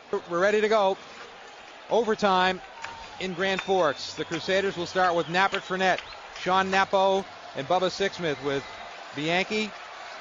We're ready to go. Overtime in Grand Forks. The Crusaders will start with Napert for net. Sean Napo and Bubba Sixsmith with Bianchi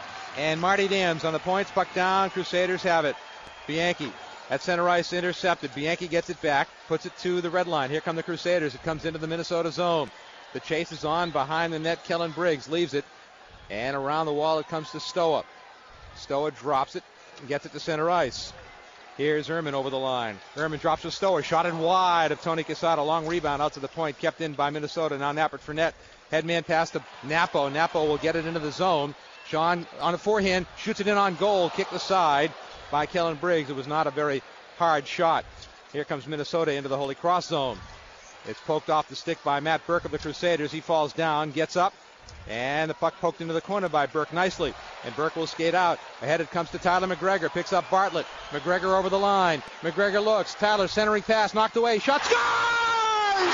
and Marty Dams on the points. Puck down. Crusaders have it. Bianchi at center ice, intercepted. Bianchi gets it back, puts it to the red line. Here come the Crusaders. It comes into the Minnesota zone. The chase is on behind the net. Kellen Briggs leaves it. And around the wall it comes to Stoa. Stoa drops it and gets it to center ice. Here's Ehrman over the line. Ehrman drops to Stoa. Shot it wide of Tony Quesada. Long rebound out to the point. Kept in by Minnesota. Now Napert for net. Headman pass to Napo. Napo will get it into the zone. Sean on a forehand. Shoots it in on goal. Kicked aside by Kellen Briggs. It was not a very hard shot. Here comes Minnesota into the Holy Cross zone. It's poked off the stick by Matt Burke of the Crusaders. He falls down. Gets up. And the puck poked into the corner by Burke nicely. And Burke will skate out. Ahead it comes to Tyler McGregor. Picks up Bartlett. McGregor over the line. McGregor looks. Tyler centering pass. Knocked away. Shot. Scores!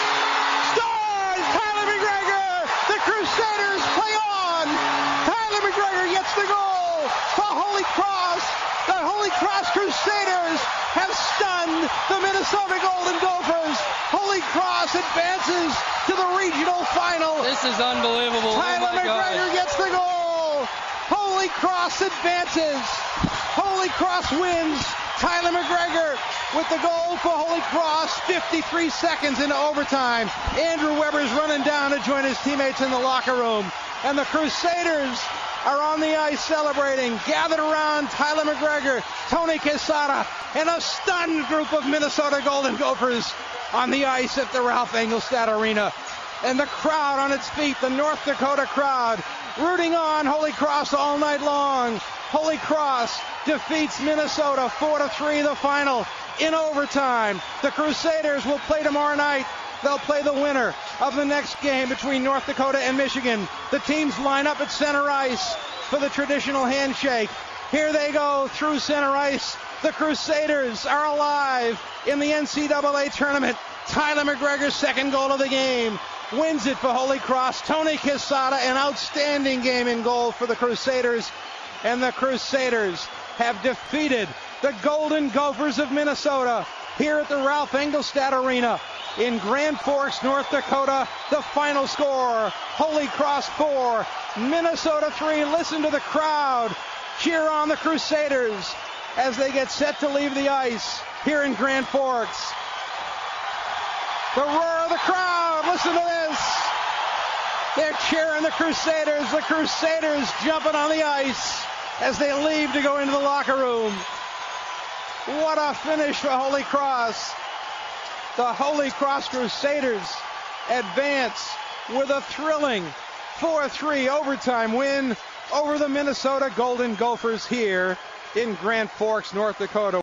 Scores! Tyler McGregor! The Crusaders play on! Tyler McGregor gets the goal for Holy Cross. The Holy Cross Crusaders have stunned the Minnesota Golden Gophers. Holy Cross advances to the regional final. This is unbelievable. Tyler McGregor gets the goal. Holy Cross advances. Holy Cross wins. Tyler McGregor with the goal for Holy Cross. 53 seconds into overtime. Andrew Weber's running down to join his teammates in the locker room. And the Crusaders are on the ice celebrating. Gathered around Tyler McGregor, Tony Quesada, and a stunned group of Minnesota Golden Gophers on the ice at the Ralph Engelstad Arena. And the crowd on its feet, the North Dakota crowd, rooting on Holy Cross all night long. Holy Cross defeats Minnesota 4-3 the final in overtime. The Crusaders will play tomorrow night. They'll play the winner of the next game between North Dakota and Michigan. The teams line up at center ice for the traditional handshake. Here they go through center ice. The Crusaders are alive in the NCAA tournament. Tyler McGregor's second goal of the game wins it for Holy Cross. Tony Quesada, an outstanding game in goal for the Crusaders. And the Crusaders have defeated the Golden Gophers of Minnesota here at the Ralph Engelstad Arena in Grand Forks, North Dakota. The final score, Holy Cross 4, Minnesota 3. Listen to the crowd cheer on the Crusaders as they get set to leave the ice here in Grand Forks. The roar of the crowd, listen to this. They're cheering the Crusaders jumping on the ice as they leave to go into the locker room. What a finish for Holy Cross. The Holy Cross Crusaders advance with a thrilling 4-3 overtime win over the Minnesota Golden Gophers here in Grand Forks, North Dakota.